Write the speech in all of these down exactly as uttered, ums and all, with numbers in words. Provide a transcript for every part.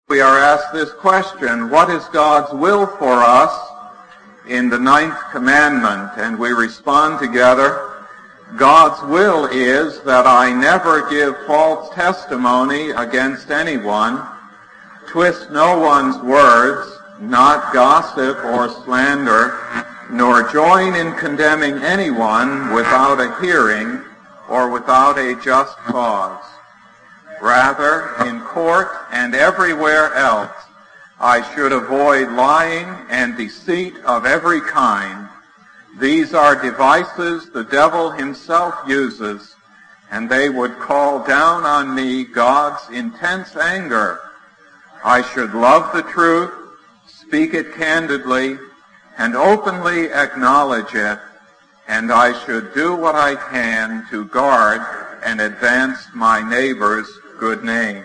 We are asked this question: what is God's will for us in the ninth commandment? And we respond together, God's will is that I never give false testimony against anyone, twist no one's words, not gossip or slander, nor join in condemning anyone without a hearing or without a just cause. Rather, in court and everywhere else, I should avoid lying and deceit of every kind. These are devices the devil himself uses, and they would call down on me God's intense anger. I should love the truth, speak it candidly, and openly acknowledge it, and I should do what I can to guard and advance my neighbor's good name.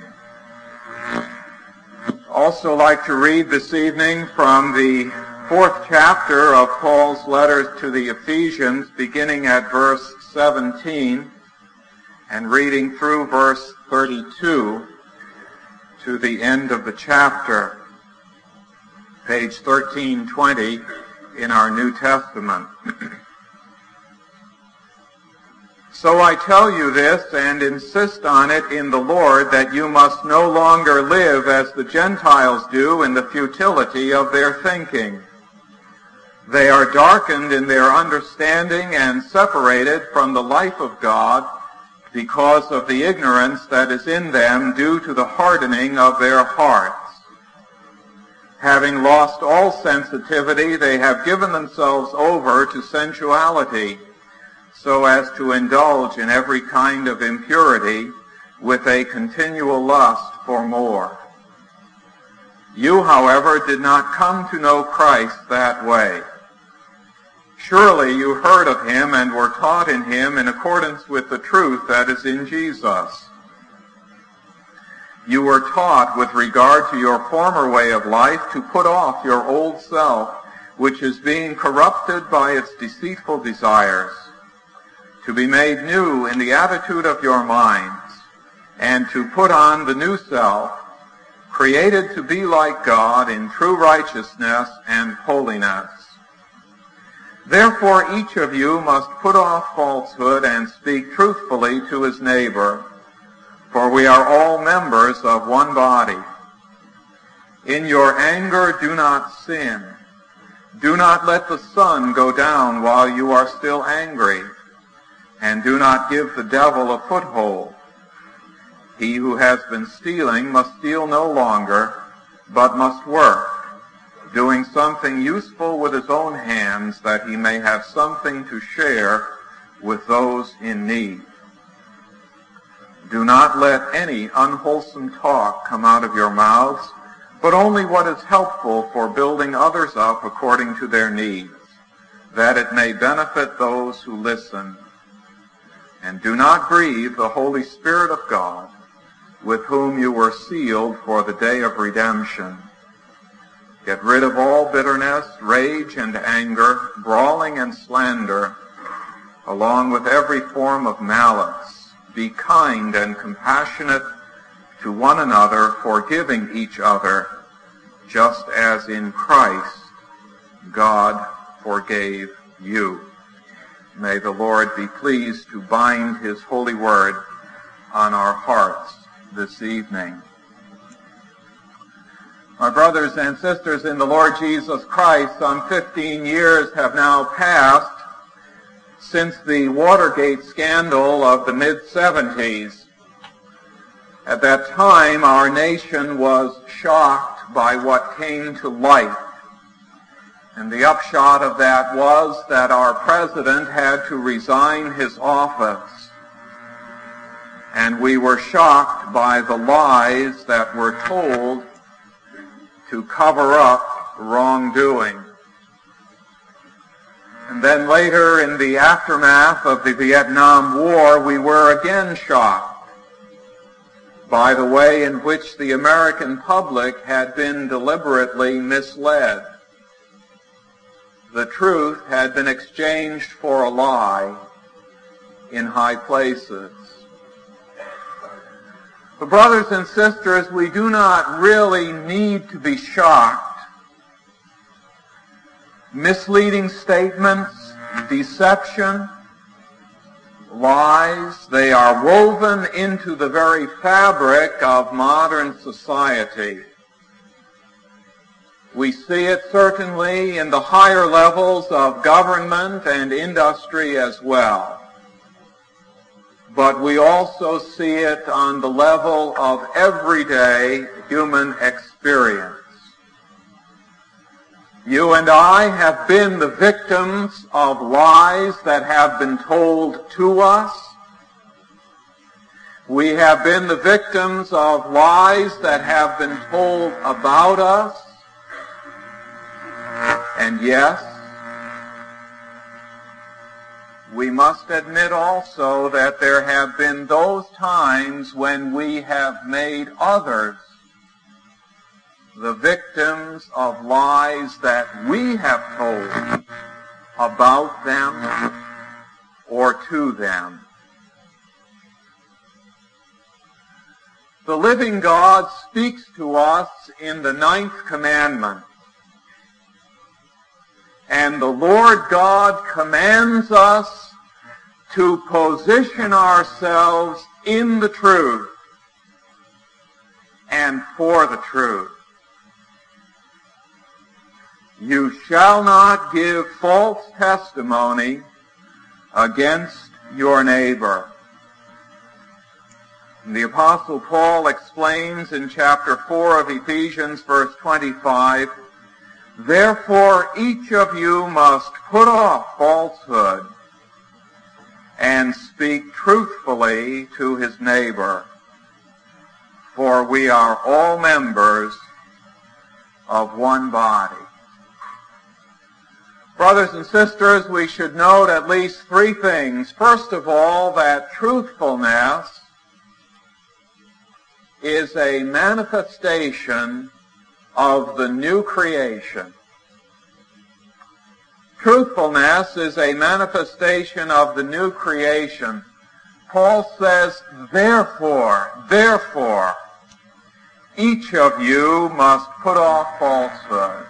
Also like to read this evening from the fourth chapter of Paul's letter to the Ephesians, beginning at verse seventeen and reading through verse thirty-two to the end of the chapter, page thirteen twenty in our New Testament. So I tell you this and insist on it in the Lord, that you must no longer live as the Gentiles do in the futility of their thinking. They are darkened in their understanding and separated from the life of God because of the ignorance that is in them due to the hardening of their hearts. Having lost all sensitivity, they have given themselves over to sensuality, so as to indulge in every kind of impurity with a continual lust for more. You, however, did not come to know Christ that way. Surely you heard of him and were taught in him in accordance with the truth that is in Jesus. You were taught with regard to your former way of life to put off your old self, which is being corrupted by its deceitful desires, to be made new in the attitude of your minds, and to put on the new self, created to be like God in true righteousness and holiness. Therefore each of you must put off falsehood and speak truthfully to his neighbor, for we are all members of one body. In your anger do not sin. Do not let the sun go down while you are still angry, and do not give the devil a foothold. He who has been stealing must steal no longer, but must work, doing something useful with his own hands, that he may have something to share with those in need. Do not let any unwholesome talk come out of your mouths, but only what is helpful for building others up according to their needs, that it may benefit those who listen. And do not grieve the Holy Spirit of God, with whom you were sealed for the day of redemption. Get rid of all bitterness, rage and anger, brawling and slander, along with every form of malice. Be kind and compassionate to one another, forgiving each other, just as in Christ God forgave you. May the Lord be pleased to bind his holy word on our hearts this evening. My brothers and sisters in the Lord Jesus Christ, some fifteen years have now passed since the Watergate scandal of the mid-seventies. At that time, our nation was shocked by what came to light. And the upshot of that was that our president had to resign his office. And we were shocked by the lies that were told to cover up wrongdoing. And then later, in the aftermath of the Vietnam War, we were again shocked by the way in which the American public had been deliberately misled. The truth had been exchanged for a lie in high places. But brothers and sisters, we do not really need to be shocked. Misleading statements, deception, lies, they are woven into the very fabric of modern society. We see it certainly in the higher levels of government and industry as well. But we also see it on the level of everyday human experience. You and I have been the victims of lies that have been told to us. We have been the victims of lies that have been told about us. And yes, we must admit also that there have been those times when we have made others the victims of lies that we have told about them or to them. The living God speaks to us in the ninth commandment. And the Lord God commands us to position ourselves in the truth and for the truth. You shall not give false testimony against your neighbor. The Apostle Paul explains in chapter four of Ephesians, verse twenty-five, therefore each of you must put off falsehood and speak truthfully to his neighbor, for we are all members of one body. Brothers and sisters, we should note at least three things. First of all, that truthfulness is a manifestation of the new creation. Truthfulness is a manifestation of the new creation. Paul says, therefore, therefore, each of you must put off falsehood.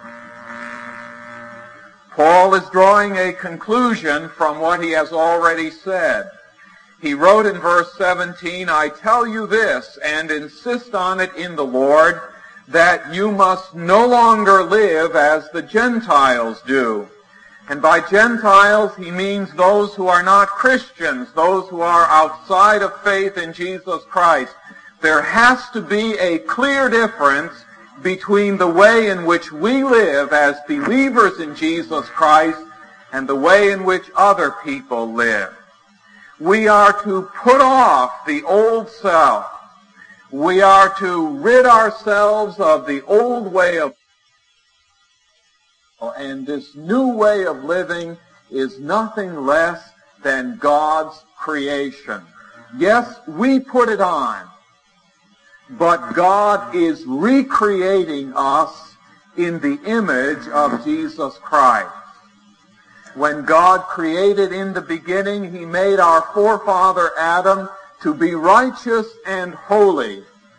Paul is drawing a conclusion from what he has already said. He wrote in verse seventeen, I tell you this, and insist on it in the Lord, that you must no longer live as the Gentiles do. And by Gentiles, he means those who are not Christians, those who are outside of faith in Jesus Christ. There has to be a clear difference between the way in which we live as believers in Jesus Christ and the way in which other people live. We are to put off the old self. We are to rid ourselves of the old way of living. And this new way of living is nothing less than God's creation. Yes, we put it on. But God is recreating us in the image of Jesus Christ. When God created in the beginning, he made our forefather Adam to be righteous and holy.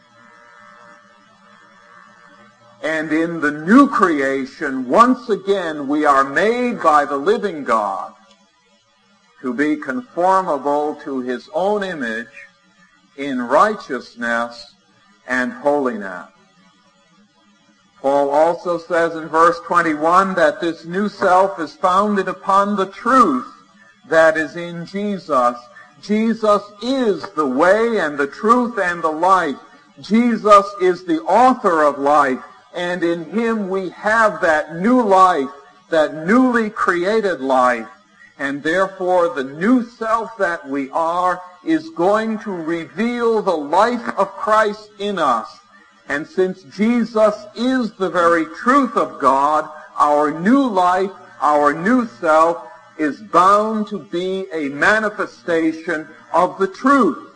And in the new creation, once again, we are made by the living God to be conformable to his own image in righteousness and holiness. Paul also says in verse twenty-one that this new self is founded upon the truth that is in Jesus. Jesus is the way and the truth and the life. Jesus is the author of life, and in him we have that new life, that newly created life. And therefore the new self that we are is going to reveal the life of Christ in us. And since Jesus is the very truth of God, our new life, our new self, is bound to be a manifestation of the truth.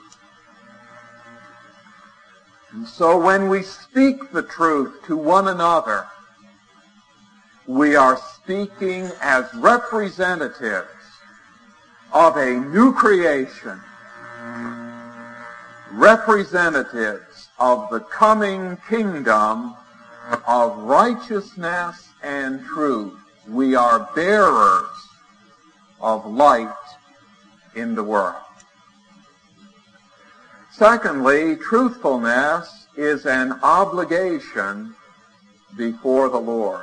And so when we speak the truth to one another, we are speaking as representatives of a new creation. representatives of the coming kingdom of righteousness and truth. We are bearers of light in the world. Secondly, truthfulness is an obligation before the Lord.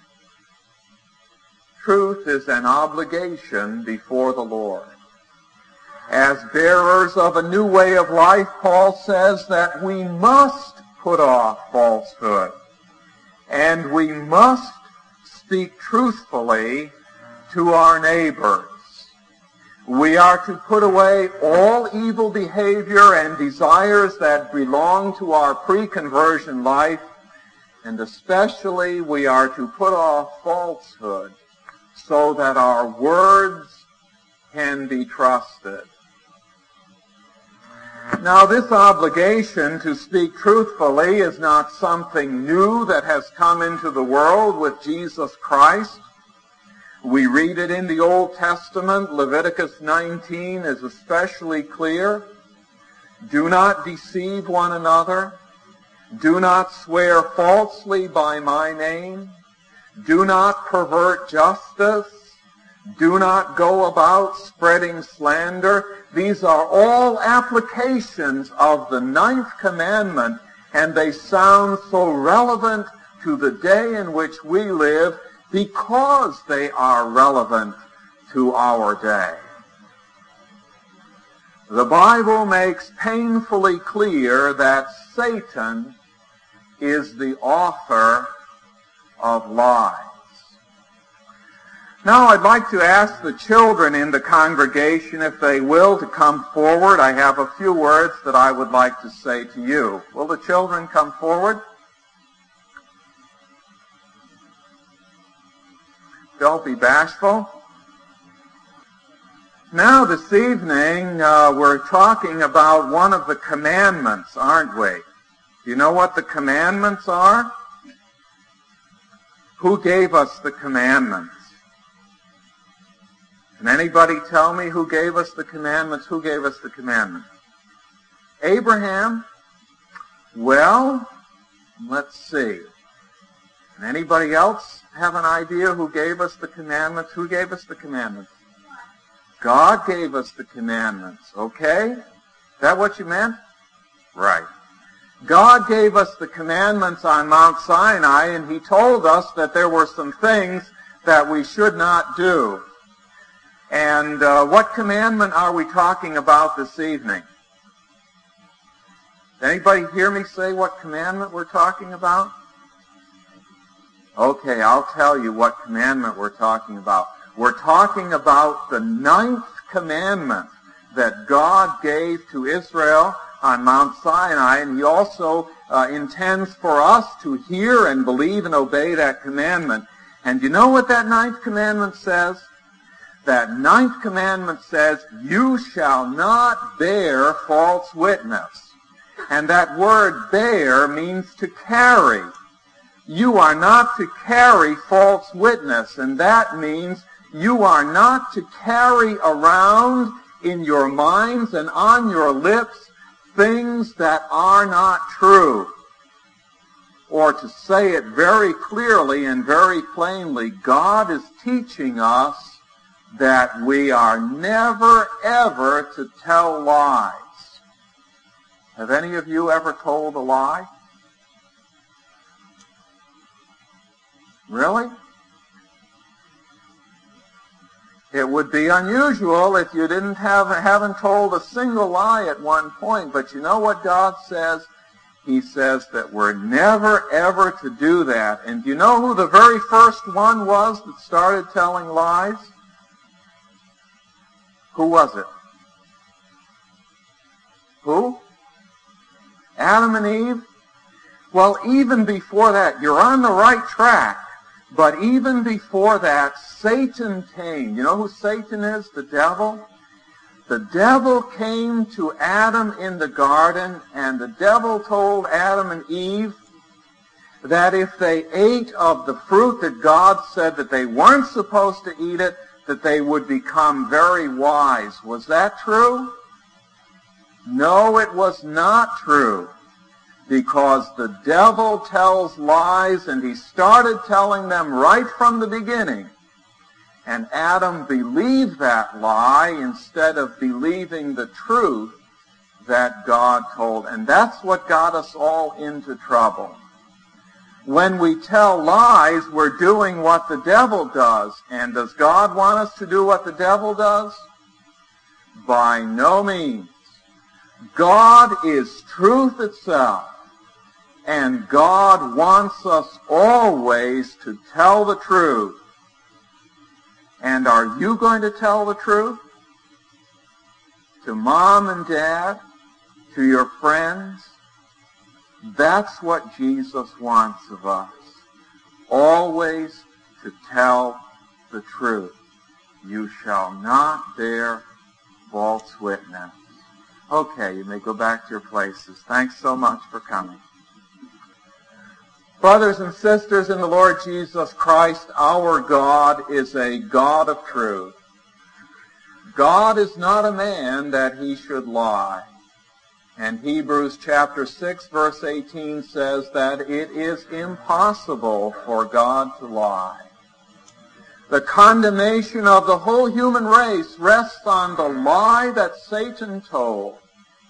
Truth is an obligation before the Lord. As bearers of a new way of life, Paul says that we must put off falsehood, and we must speak truthfully to our neighbors. We are to put away all evil behavior and desires that belong to our pre-conversion life, and especially we are to put off falsehood so that our words can be trusted. Now, this obligation to speak truthfully is not something new that has come into the world with Jesus Christ. We read it in the Old Testament. Leviticus nineteen is especially clear. Do not deceive one another. Do not swear falsely by my name. Do not pervert justice. Do not go about spreading slander. These are all applications of the ninth commandment, and they sound so relevant to the day in which we live because they are relevant to our day. The Bible makes painfully clear that Satan is the author of lies. Now I'd like to ask the children in the congregation, if they will, to come forward. I have a few words that I would like to say to you. Will the children come forward? Don't be bashful. Now this evening uh, we're talking about one of the commandments, aren't we? Do you know what the commandments are? Who gave us the commandments? Can anybody tell me who gave us the commandments? Who gave us the commandments? Abraham? Well, let's see. Can anybody else have an idea who gave us the commandments? Who gave us the commandments? God gave us the commandments. Okay? Is that what you meant? Right. God gave us the commandments on Mount Sinai, and He told us that there were some things that we should not do. And uh, what commandment are we talking about this evening? Did anybody hear me say what commandment we're talking about? Okay, I'll tell you what commandment we're talking about. We're talking about the ninth commandment that God gave to Israel on Mount Sinai, and He also uh, intends for us to hear and believe and obey that commandment. And you know what that ninth commandment says? That ninth commandment says, you shall not bear false witness. And that word bear means to carry. You are not to carry false witness, and that means you are not to carry around in your minds and on your lips things that are not true. Or to say it very clearly and very plainly, God is teaching us that we are never, ever to tell lies. Have any of you ever told a lie? Really? It would be unusual if you didn't have, haven't told a single lie at one point, but you know what God says? He says that we're never, ever to do that. And do you know who the very first one was that started telling lies? Who was it? Who? Adam and Eve? Well, even before that, you're on the right track. But even before that, Satan came. You know who Satan is? The devil. The devil came to Adam in the garden, and the devil told Adam and Eve that if they ate of the fruit that God said that they weren't supposed to eat it, that they would become very wise. Was that true? No, it was not true, because the devil tells lies, and he started telling them right from the beginning. And Adam believed that lie instead of believing the truth that God told. And that's what got us all into trouble. When we tell lies, we're doing what the devil does. And does God want us to do what the devil does? By no means. God is truth itself. And God wants us always to tell the truth. And are you going to tell the truth? To mom and dad? To your friends? That's what Jesus wants of us. Always to tell the truth. You shall not bear false witness. Okay, you may go back to your places. Thanks so much for coming. Brothers and sisters in the Lord Jesus Christ, our God is a God of truth. God is not a man that he should lie. And Hebrews chapter six verse eighteen says that it is impossible for God to lie. The condemnation of the whole human race rests on the lie that Satan told.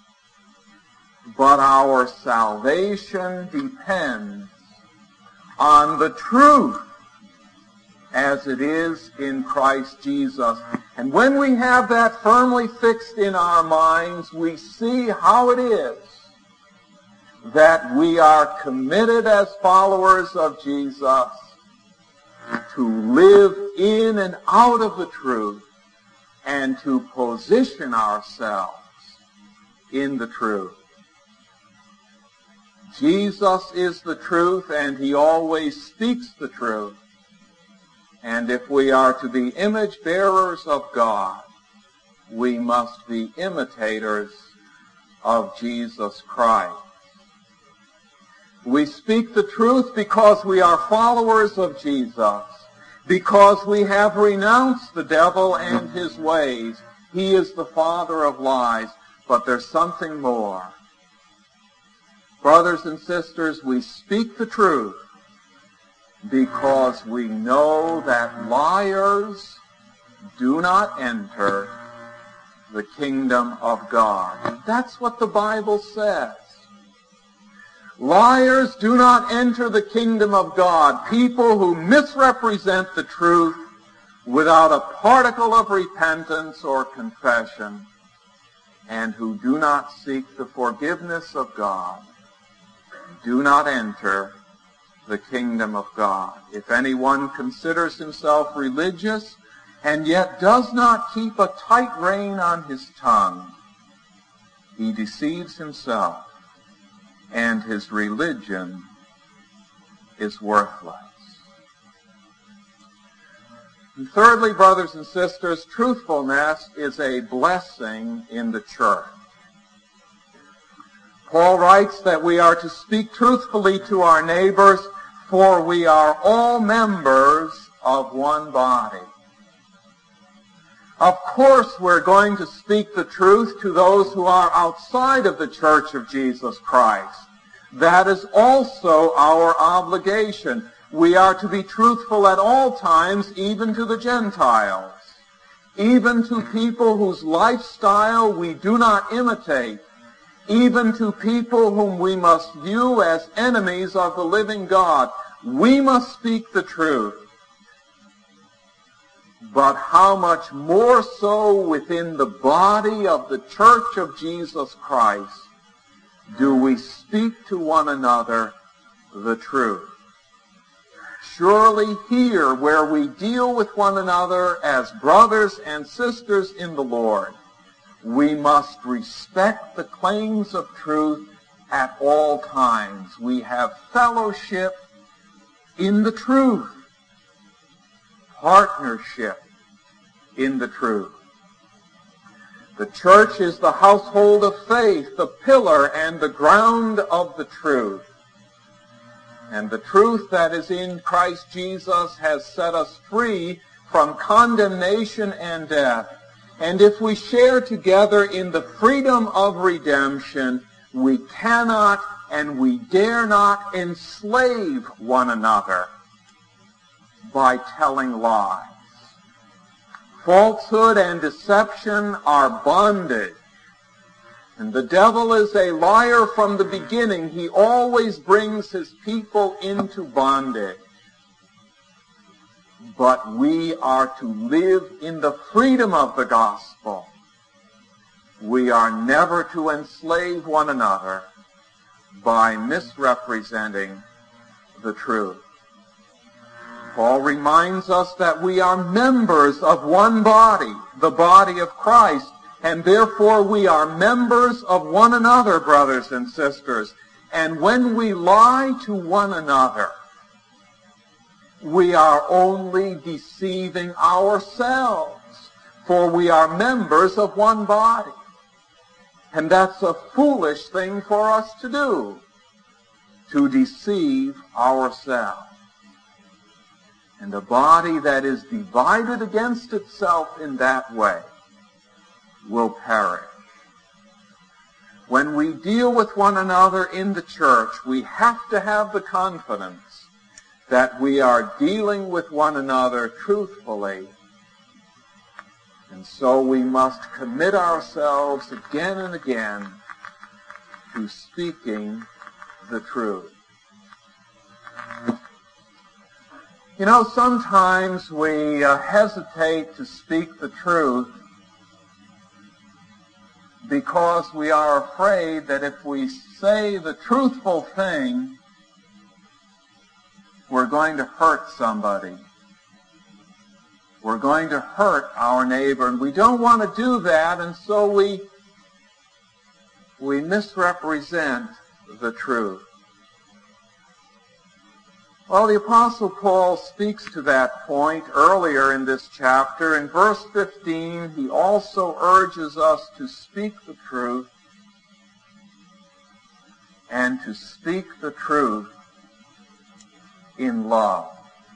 But our salvation depends on the truth as it is in Christ Jesus. And when we have that firmly fixed in our minds, we see how it is that we are committed as followers of Jesus to live in and out of the truth and to position ourselves in the truth. Jesus is the truth, and he always speaks the truth. And if we are to be image bearers of God, we must be imitators of Jesus Christ. We speak the truth because we are followers of Jesus, because we have renounced the devil and his ways. He is the father of lies, but there's something more. Brothers and sisters, we speak the truth because we know that liars do not enter the kingdom of God. That's what the Bible says. Liars do not enter the kingdom of God. People who misrepresent the truth without a particle of repentance or confession, and who do not seek the forgiveness of God, do not enter the kingdom of God. If anyone considers himself religious and yet does not keep a tight rein on his tongue, he deceives himself, and his religion is worthless. And thirdly, brothers and sisters, truthfulness is a blessing in the church. Paul writes that we are to speak truthfully to our neighbors, for we are all members of one body. Of course, we're going to speak the truth to those who are outside of the Church of Jesus Christ. That is also our obligation. We are to be truthful at all times, even to the Gentiles, even to people whose lifestyle we do not imitate, even to people whom we must view as enemies of the living God. We must speak the truth. But how much more so within the body of the Church of Jesus Christ do we speak to one another the truth? Surely here, where we deal with one another as brothers and sisters in the Lord, we must respect the claims of truth at all times. We have fellowship in the truth, partnership in the truth. The church is the household of faith, the pillar and the ground of the truth. And the truth that is in Christ Jesus has set us free from condemnation and death. And if we share together in the freedom of redemption, we cannot and we dare not enslave one another by telling lies. Falsehood and deception are bondage. And the devil is a liar from the beginning. He always brings his people into bondage. But we are to live in the freedom of the gospel. We are never to enslave one another by misrepresenting the truth. Paul reminds us that we are members of one body, the body of Christ, and therefore we are members of one another, brothers and sisters. And when we lie to one another, we are only deceiving ourselves, for we are members of one body. And that's a foolish thing for us to do, to deceive ourselves. And a body that is divided against itself in that way will perish. When we deal with one another in the church, we have to have the confidence that we are dealing with one another truthfully. And so we must commit ourselves again and again to speaking the truth. You know, sometimes we uh, hesitate to speak the truth because we are afraid that if we say the truthful thing, we're going to hurt somebody. We're going to hurt our neighbor, and we don't want to do that, and so we, we misrepresent the truth. Well, the Apostle Paul speaks to that point earlier in this chapter. In verse fifteen, he also urges us to speak the truth and to speak the truth in love.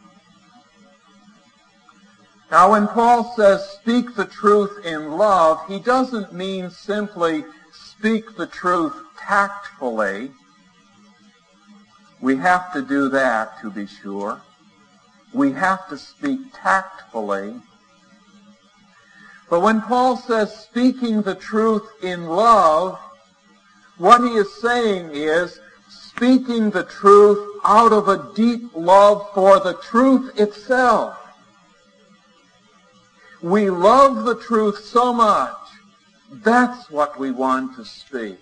Now, when Paul says speak the truth in love, he doesn't mean simply speak the truth tactfully. We have to do that, to be sure. We have to speak tactfully. But when Paul says speaking the truth in love, what he is saying is speaking the truth out of a deep love for the truth itself. We love the truth so much, that's what we want to speak.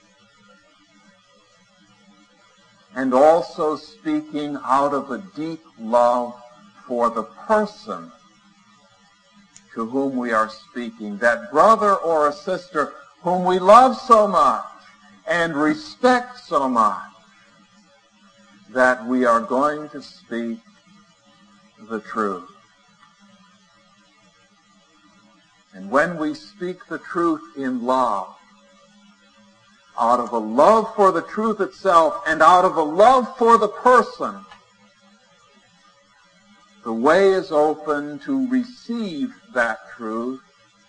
And also speaking out of a deep love for the person to whom we are speaking, that brother or a sister whom we love so much and respect so much, that we are going to speak the truth. And when we speak the truth in love, out of a love for the truth itself and out of a love for the person, the way is open to receive that truth,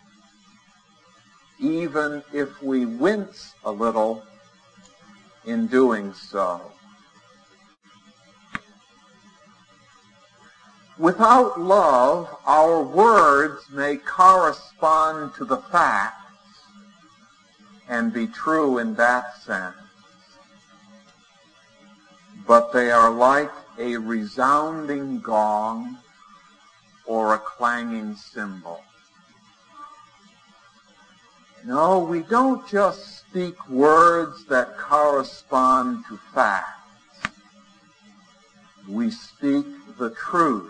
even if we wince a little in doing so. Without love, our words may correspond to the facts and be true in that sense. But they are like a resounding gong or a clanging cymbal. No, we don't just speak words that correspond to facts. We speak the truth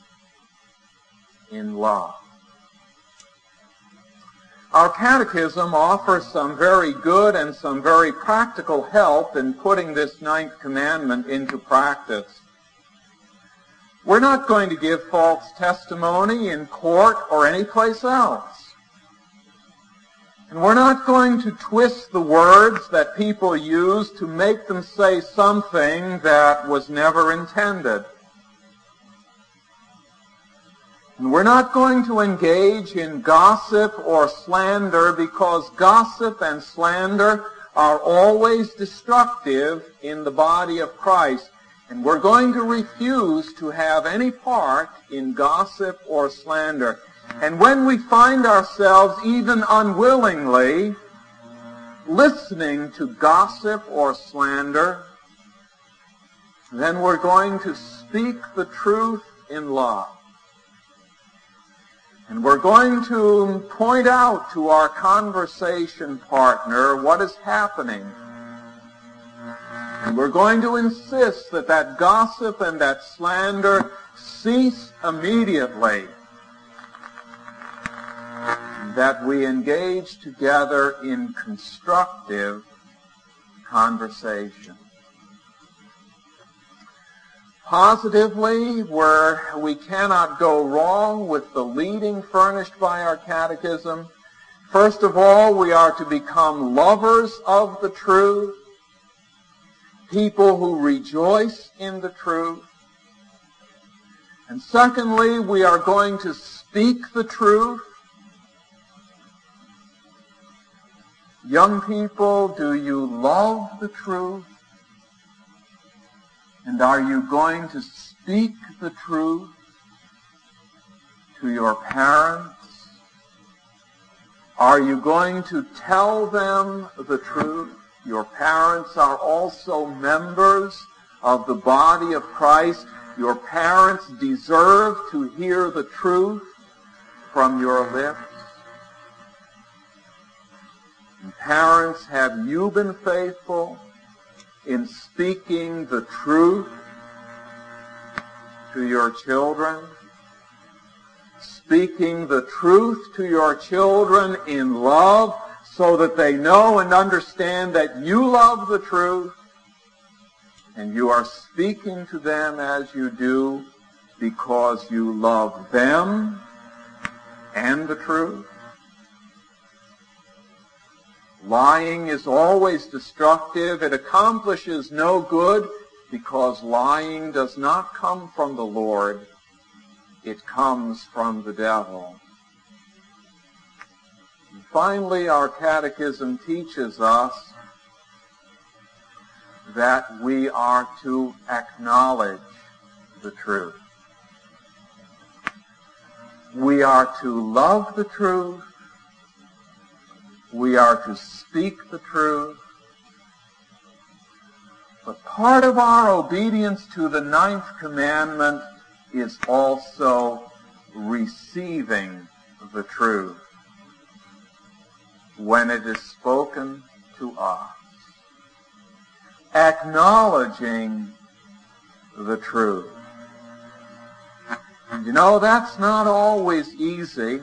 in love. Our catechism offers some very good and some very practical help in putting this ninth commandment into practice. We're not going to give false testimony in court or anyplace else. And we're not going to twist the words that people use to make them say something that was never intended. And we're not going to engage in gossip or slander, because gossip and slander are always destructive in the body of Christ. And we're going to refuse to have any part in gossip or slander. And when we find ourselves, even unwillingly, listening to gossip or slander, then we're going to speak the truth in love. And we're going to point out to our conversation partner what is happening. And we're going to insist that that gossip and that slander cease immediately. That we engage together in constructive conversation. Positively, where we cannot go wrong with the leading furnished by our catechism, first of all, we are to become lovers of the truth, people who rejoice in the truth. And secondly, we are going to speak the truth. Young people, do you love the truth? And are you going to speak the truth to your parents? Are you going to tell them the truth? Your parents are also members of the body of Christ. Your parents deserve to hear the truth from your lips. And parents, have you been faithful in speaking the truth to your children? Speaking the truth to your children in love, so that they know and understand that you love the truth, and you are speaking to them as you do because you love them and the truth. Lying is always destructive. It accomplishes no good, because lying does not come from the Lord. It comes from the devil. And finally, our catechism teaches us that we are to acknowledge the truth. We are to love the truth. We are to speak the truth. But part of our obedience to the ninth commandment is also receiving the truth when it is spoken to us. Acknowledging the truth. And you know, that's not always easy.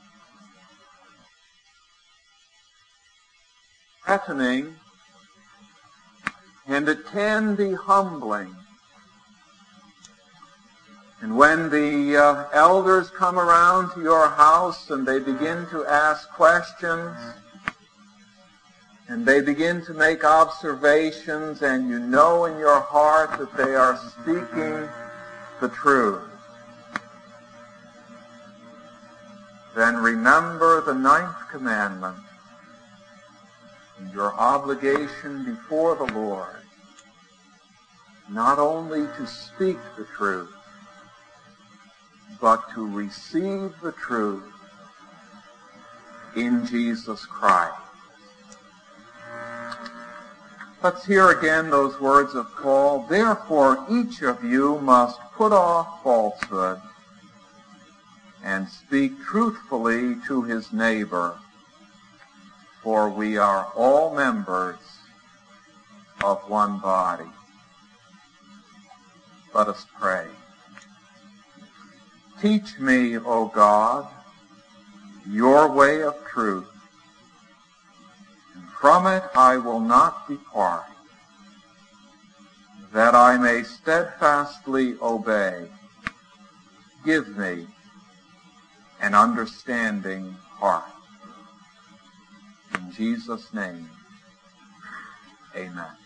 Threatening, and it can be humbling. And when the uh, elders come around to your house and they begin to ask questions, and they begin to make observations, and you know in your heart that they are speaking the truth, then remember the ninth commandment, and your obligation before the Lord, not only to speak the truth, but to receive the truth in Jesus Christ. Let's hear again those words of Paul. Therefore, each of you must put off falsehood and speak truthfully to his neighbor, for we are all members of one body. Let us pray. Teach me, O God, your way of truth, and from it I will not depart, that I may steadfastly obey. Give me an understanding heart. In Jesus' name, amen.